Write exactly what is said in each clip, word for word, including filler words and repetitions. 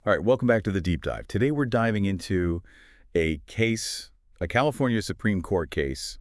All right, welcome back to the Deep Dive. Today we're diving into a case, a California Supreme Court case,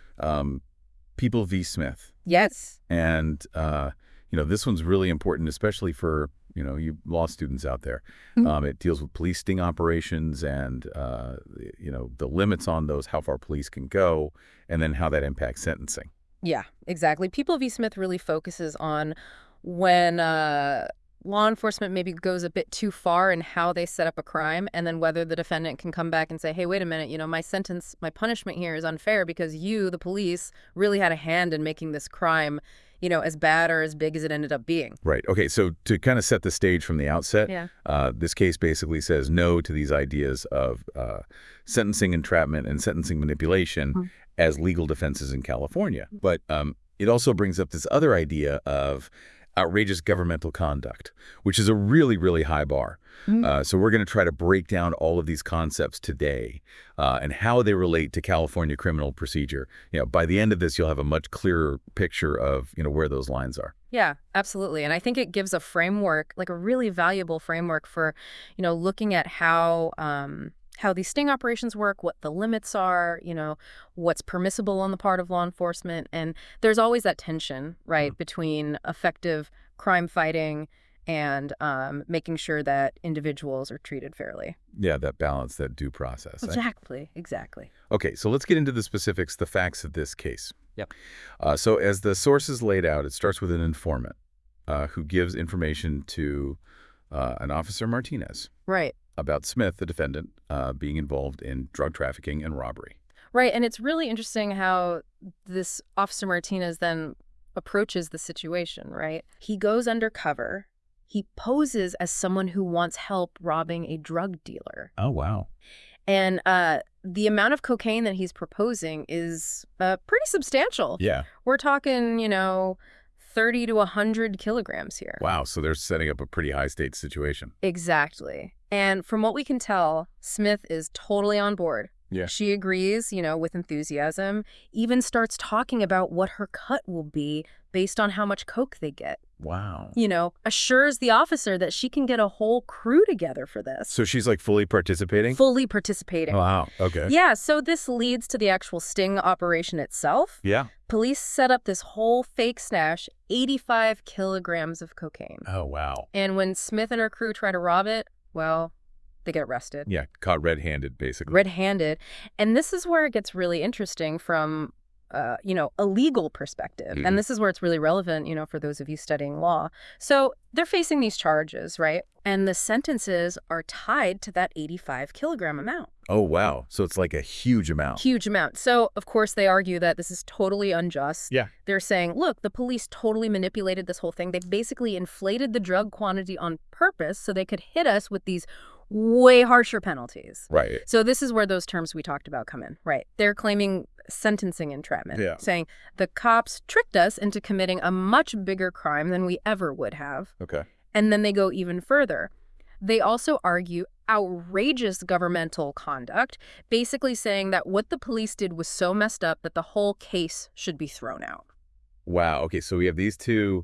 um, People v. Smith. Yes. And, uh, you know, this one's really important, especially for, you know, you law students out there. Mm-hmm. Um, it deals with police sting operations and, uh, you know, the limits on those, how far police can go, and then how that impacts sentencing. Yeah, exactly. People v. Smith really focuses on when uh, law enforcement maybe goes a bit too far in how they set up a crime, and then whether the defendant can come back and say, hey, wait a minute, you know, my sentence, my punishment here is unfair because you, the police, really had a hand in making this crime, you know, as bad or as big as it ended up being. Right. Okay. So to kind of set the stage from the outset, yeah. uh, this case basically says no to these ideas of uh, sentencing entrapment and sentencing manipulation mm-hmm. as legal defenses in California. But um, it also brings up this other idea of outrageous governmental conduct, which is a really, really high bar. Mm. Uh, so we're going to try to break down all of these concepts today uh, and how they relate to California criminal procedure. You know, by the end of this, you'll have a much clearer picture of, you know, where those lines are. Yeah, absolutely. And I think it gives a framework, like a really valuable framework for, you know, looking at how um, how these sting operations work, what the limits are, you know, what's permissible on the part of law enforcement. And there's always that tension, right, mm-hmm. between effective crime fighting and um, making sure that individuals are treated fairly. Yeah, that balance, that due process. Exactly, eh? exactly. Okay, so let's get into the specifics, the facts of this case. Yep. Uh, so as the sources laid out, it starts with an informant uh, who gives information to uh, an Officer Martinez. Right. About Smith, the defendant, uh, being involved in drug trafficking and robbery. Right, and it's really interesting how this Officer Martinez then approaches the situation, right? He goes undercover. He poses as someone who wants help robbing a drug dealer. Oh, wow. And uh, the amount of cocaine that he's proposing is uh, pretty substantial. Yeah. We're talking, you know, thirty to one hundred kilograms here. Wow, so they're setting up a pretty high-stakes situation. Exactly. And from what we can tell, Smith is totally on board. Yeah. She agrees, you know, with enthusiasm, even starts talking about what her cut will be based on how much coke they get. Wow. You know, assures the officer that she can get a whole crew together for this. So she's like fully participating? Fully participating. Wow. Okay. Yeah, so this leads to the actual sting operation itself. Yeah. Police set up this whole fake stash, eighty-five kilograms of cocaine. Oh, wow. And when Smith and her crew try to rob it, well, they get arrested. Yeah, caught red-handed, basically. Red-handed. And this is where it gets really interesting from, uh, you know, a legal perspective. Mm-hmm. And this is where it's really relevant, you know, for those of you studying law. So they're facing these charges, right? And the sentences are tied to that eighty-five kilogram amount. Oh, wow. So it's like a huge amount. Huge amount. So, of course, they argue that this is totally unjust. Yeah. They're saying, look, the police totally manipulated this whole thing. They basically inflated the drug quantity on purpose so they could hit us with these way harsher penalties. Right. So this is where those terms we talked about come in, right? They're claiming sentencing entrapment, yeah. saying the cops tricked us into committing a much bigger crime than we ever would have. Okay. And then they go even further. They also argue outrageous governmental conduct, basically saying that what the police did was so messed up that the whole case should be thrown out. Wow. Okay, so we have these two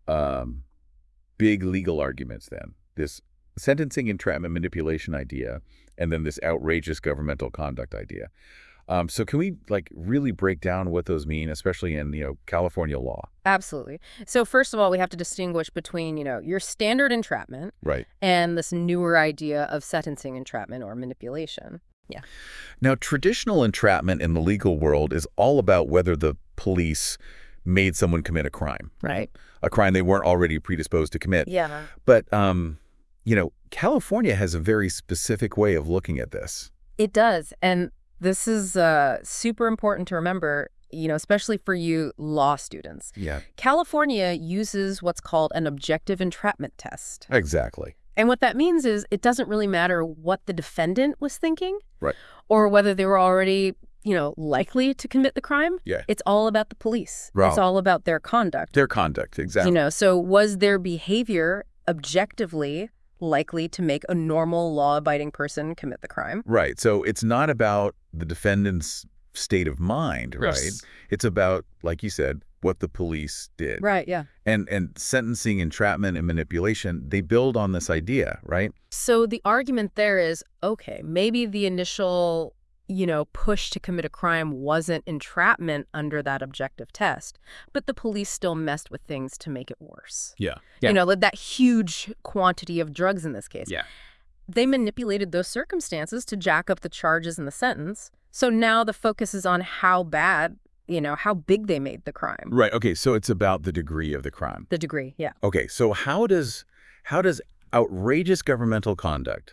um, big legal arguments then. This sentencing entrapment manipulation idea, and then this outrageous governmental conduct idea. Um, so can we like really break down what those mean, especially in, you know, California law? Absolutely. So first of all, we have to distinguish between, you know, your standard entrapment right. and this newer idea of sentencing entrapment or manipulation. Yeah. Now, traditional entrapment in the legal world is all about whether the police made someone commit a crime. Right. A crime they weren't already predisposed to commit. Yeah. But, um, you know, California has a very specific way of looking at this. It does. And this is uh, super important to remember, you know, especially for you law students. Yeah. California uses what's called an objective entrapment test. Exactly. And what that means is it doesn't really matter what the defendant was thinking. Right. Or whether they were already, you know, likely to commit the crime. Yeah. It's all about the police. Right. It's all about their conduct. Their conduct, exactly. You know, so was their behavior objectively likely to make a normal law-abiding person commit the crime? Right. So it's not about the defendant's state of mind, right? Yes. It's about, like you said, what the police did. Right, yeah. And and sentencing, entrapment, and manipulation, they build on this idea, right? So the argument there is, okay, maybe the initial, you know, push to commit a crime wasn't entrapment under that objective test, but the police still messed with things to make it worse. Yeah. You know, like that huge quantity of drugs in this case. Yeah. They manipulated those circumstances to jack up the charges and the sentence. So now the focus is on how bad, you know, how big they made the crime. Right. Okay. So it's about the degree of the crime. The degree, yeah. Okay. So how does how does outrageous governmental conduct,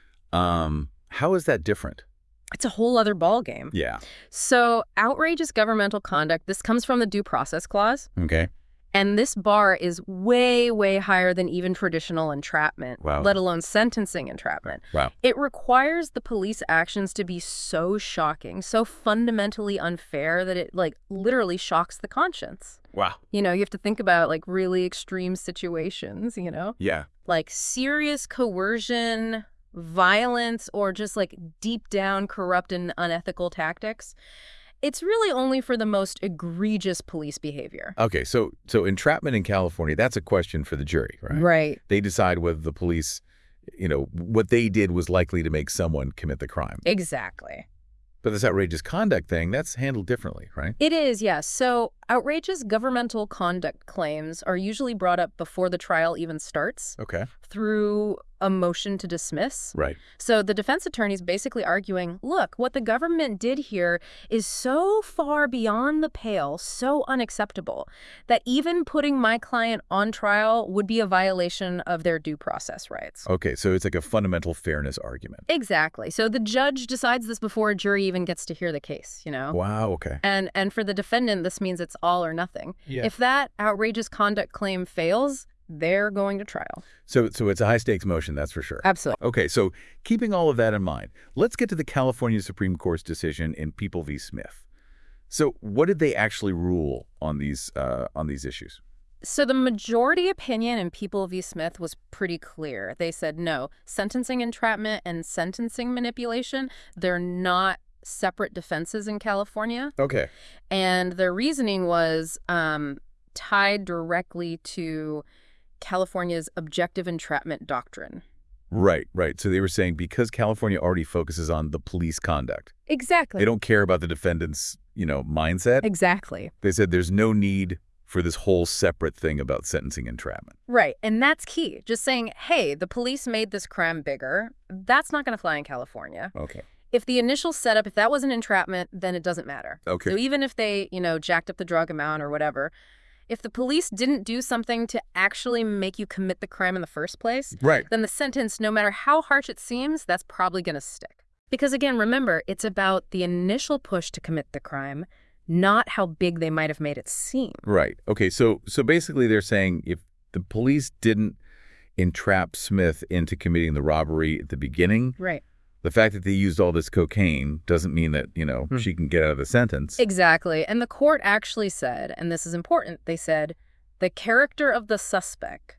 um, how is that different? It's a whole other ballgame. Yeah. So outrageous governmental conduct, this comes from the Due Process Clause. Okay. And this bar is way, way higher than even traditional entrapment, Wow. let alone sentencing entrapment. Wow. It requires the police actions to be so shocking, so fundamentally unfair that it, like, literally shocks the conscience. Wow. You know, you have to think about, like, really extreme situations, you know? Yeah. Like serious coercion, violence, or just, like, deep down corrupt and unethical tactics. It's really only for the most egregious police behavior. Okay. So so entrapment in California, that's a question for the jury, right? Right. They decide whether the police, you know, what they did was likely to make someone commit the crime. Exactly. But this outrageous conduct thing, that's handled differently, right? It is, yes. So outrageous governmental conduct claims are usually brought up before the trial even starts Okay. through a motion to dismiss. Right. So the defense attorney's basically arguing, look, what the government did here is so far beyond the pale, so unacceptable, that even putting my client on trial would be a violation of their due process rights. Okay. So it's like a fundamental fairness argument. Exactly. So the judge decides this before a jury even gets to hear the case, you know? Wow. Okay. And and for the defendant, this means it's all or nothing. Yeah. If that outrageous conduct claim fails, they're going to trial. So so it's a high stakes motion, that's for sure. Absolutely. Okay, so keeping all of that in mind, let's get to the California Supreme Court's decision in People v. Smith. So what did they actually rule on these uh, on these issues? So the majority opinion in People v. Smith was pretty clear. They said, no, sentencing entrapment and sentencing manipulation, they're not separate defenses in California. Okay. And their reasoning was um, tied directly to California's objective entrapment doctrine. Right, right. So they were saying because California already focuses on the police conduct, Exactly. they don't care about the defendant's, you know, mindset. Exactly. They said there's no need for this whole separate thing about sentencing entrapment. Right. And that's key. Just saying, hey, the police made this crime bigger. That's not going to fly in California. Okay. If the initial setup, if that wasn't entrapment, then it doesn't matter. Okay. So even if they, you know, jacked up the drug amount or whatever, if the police didn't do something to actually make you commit the crime in the first place, Right. then the sentence, no matter how harsh it seems, that's probably going to stick. Because again, remember, it's about the initial push to commit the crime, not how big they might have made it seem. Right. Okay. So so basically they're saying if the police didn't entrap Smith into committing the robbery at the beginning, Right. the fact that they used all this cocaine doesn't mean that, you know, Hmm. she can get out of the sentence. Exactly. And the court actually said, and this is important, they said, the character of the suspect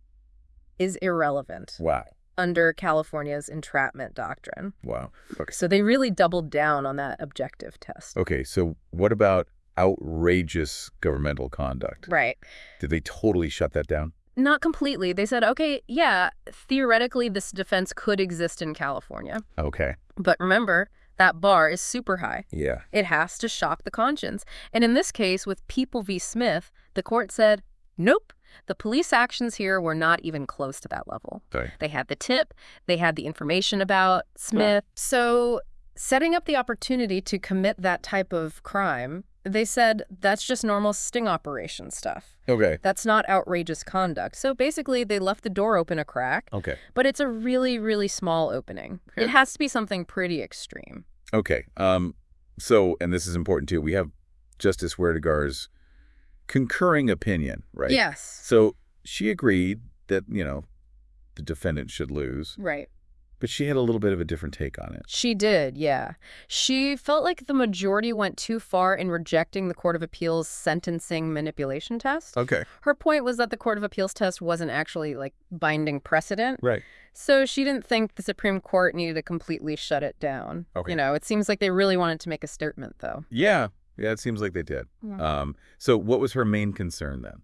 is irrelevant Wow. under California's entrapment doctrine. Wow. Okay. So they really doubled down on that objective test. Okay. So what about outrageous governmental conduct? Right. Did they totally shut that down? Not completely. They said, okay, yeah, theoretically this defense could exist in California. Okay. But remember, that bar is super high. Yeah. It has to shock the conscience. And in this case, with People v. Smith, the court said, nope, the police actions here were not even close to that level. Sorry. They had the tip, they had the information about Smith. So setting up the opportunity to commit that type of crime, they said that's just normal sting operation stuff. Okay. That's not outrageous conduct. So basically, they left the door open a crack, Okay. but it's a really, really small opening. Okay. It has to be something pretty extreme. Okay. Um. So, and this is important too, we have Justice Werdegar's concurring opinion, right? Yes. So she agreed that, you know, the defendant should lose, Right. but she had a little bit of a different take on it. She did, yeah. She felt like the majority went too far in rejecting the Court of Appeals sentencing manipulation test. Okay. Her point was that the Court of Appeals test wasn't actually, like, binding precedent. Right. So she didn't think the Supreme Court needed to completely shut it down. Okay. You know, it seems like they really wanted to make a statement, though. Yeah. Yeah, it seems like they did. Yeah. Um, so what was her main concern then?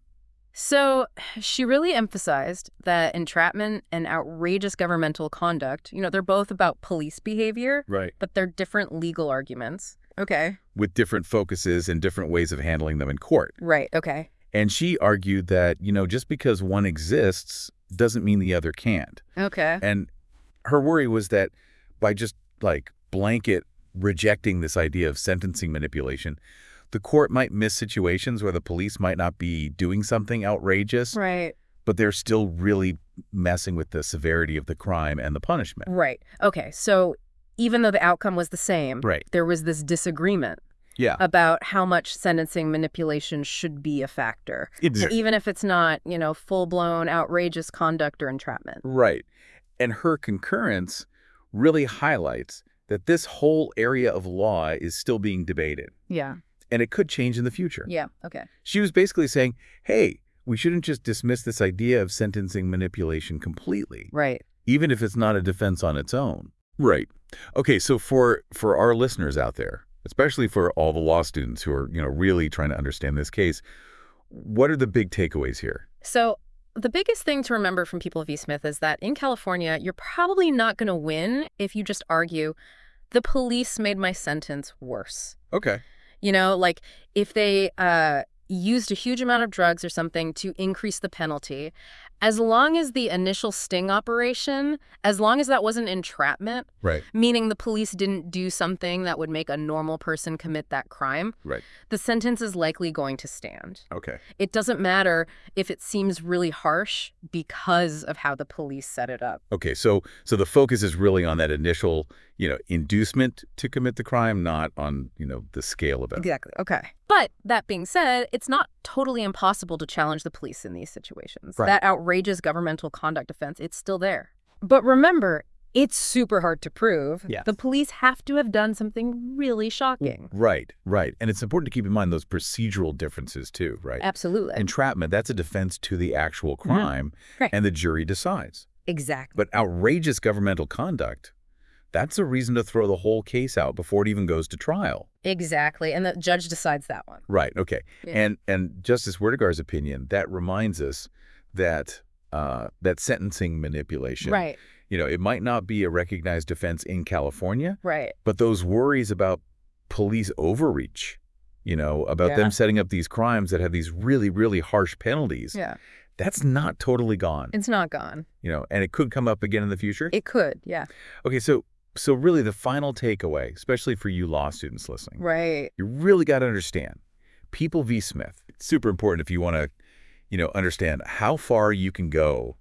So she really emphasized that entrapment and outrageous governmental conduct, you know, they're both about police behavior, Right. but they're different legal arguments. Okay. With different focuses and different ways of handling them in court. Right. Okay. And she argued that, you know, just because one exists doesn't mean the other can't. Okay. And her worry was that by just, like, blanket rejecting this idea of sentencing manipulation, the court might miss situations where the police might not be doing something outrageous, Right. but they're still really messing with the severity of the crime and the punishment. Right. Okay. So even though the outcome was the same, Right. there was this disagreement Yeah. about how much sentencing manipulation should be a factor, Exactly. even if it's not, you know, full-blown outrageous conduct or entrapment. Right. And her concurrence really highlights that this whole area of law is still being debated, Yeah. and it could change in the future. Yeah. Okay. She was basically saying, hey, we shouldn't just dismiss this idea of sentencing manipulation completely, Right. even if it's not a defense on its own. Right. Okay, so for for our listeners out there, especially for all the law students who are, you know, really trying to understand this case, what are the big takeaways here? So the biggest thing to remember from People v. Smith is that in California, you're probably not going to win if you just argue, the police made my sentence worse. Okay. You know, like if they uh, used a huge amount of drugs or something to increase the penalty, as long as the initial sting operation, as long as that wasn't entrapment, Right. meaning the police didn't do something that would make a normal person commit that crime, Right. the sentence is likely going to stand. Okay. It doesn't matter if it seems really harsh because of how the police set it up. Okay, so so the focus is really on that initial, you know, inducement to commit the crime, not on, you know, the scale of it. Exactly. Okay. But that being said, it's not totally impossible to challenge the police in these situations. Right. That outrageous governmental conduct offense, it's still there. But remember, it's super hard to prove. Yes. The police have to have done something really shocking. Right, right. And it's important to keep in mind those procedural differences too, right? Absolutely. Entrapment, that's a defense to the actual crime, Right. and the jury decides. Exactly. But outrageous governmental conduct, that's a reason to throw the whole case out before it even goes to trial. Exactly. And the judge decides that one. Right, okay. Yeah. And and Justice Werdegar's opinion, that reminds us that uh, that sentencing manipulation, Right. you know, it might not be a recognized offense in California, Right. but those worries about police overreach, you know, about Yeah. them setting up these crimes that have these really, really harsh penalties, Yeah. that's not totally gone, It's not gone. you know, and it could come up again in the future. It could. Yeah. Okay, so so really the final takeaway, especially for you law students listening, Right. you really got to understand People v. Smith. It's super important if you want to, you know, understand how far you can go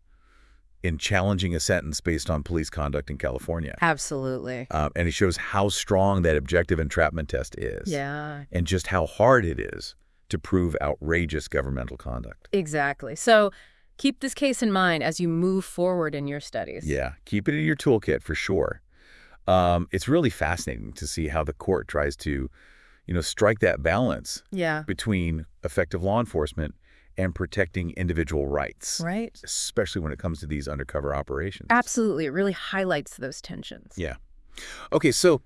in challenging a sentence based on police conduct in California. Absolutely. Um, and it shows how strong that objective entrapment test is. Yeah. And just how hard it is to prove outrageous governmental conduct. Exactly. So keep this case in mind as you move forward in your studies. Yeah, keep it in your toolkit for sure. Um, it's really fascinating to see how the court tries to, you know, strike that balance Yeah. between effective law enforcement and protecting individual rights, Right. especially when it comes to these undercover operations. Absolutely. It really highlights those tensions. Yeah. Okay, so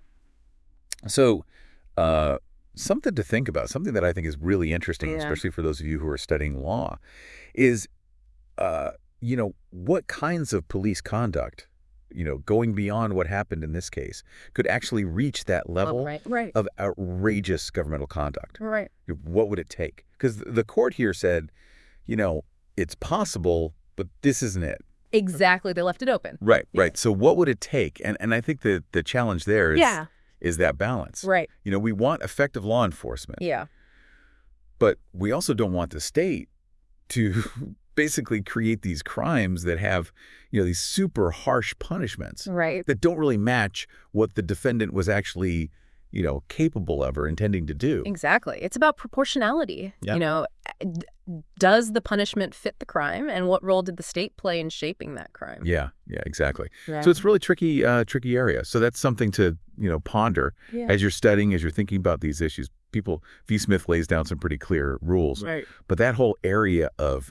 so uh, something to think about, something that I think is really interesting, Yeah. especially for those of you who are studying law, is, uh, you know, what kinds of police conduct, you know, going beyond what happened in this case, could actually reach that level Oh, right. Right. of outrageous governmental conduct? Right. What would it take? Because the court here said, you know, it's possible, but this isn't it. Exactly. They left it open. Right, Yeah. right. So what would it take? And and I think the the challenge there is Yeah. is that balance. Right. You know, we want effective law enforcement, Yeah. but we also don't want the state to basically create these crimes that have, you know, these super harsh punishments Right. that don't really match what the defendant was actually, you know, capable of or intending to do. Exactly. It's about proportionality. Yeah. You know, d- does the punishment fit the crime, and what role did the state play in shaping that crime? Yeah, yeah, exactly. Right. So it's a really tricky, uh, tricky area. So that's something to, you know, ponder Yeah. as you're studying, as you're thinking about these issues. People, V. Smith lays down some pretty clear rules, Right. but that whole area of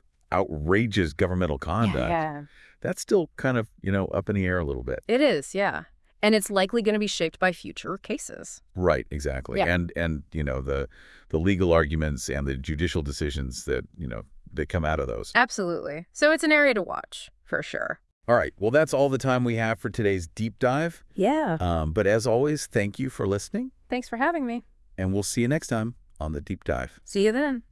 outrageous governmental conduct, Yeah. that's still kind of, you know, up in the air a little bit. It is. Yeah. And it's likely going to be shaped by future cases. Right, exactly. Yeah. And, and you know, the the legal arguments and the judicial decisions that, you know, that come out of those. Absolutely. So it's an area to watch, for sure. All right. Well, that's all the time we have for today's deep dive. Yeah. Um, but as always, thank you for listening. Thanks for having me. And we'll see you next time on the Deep Dive. See you then.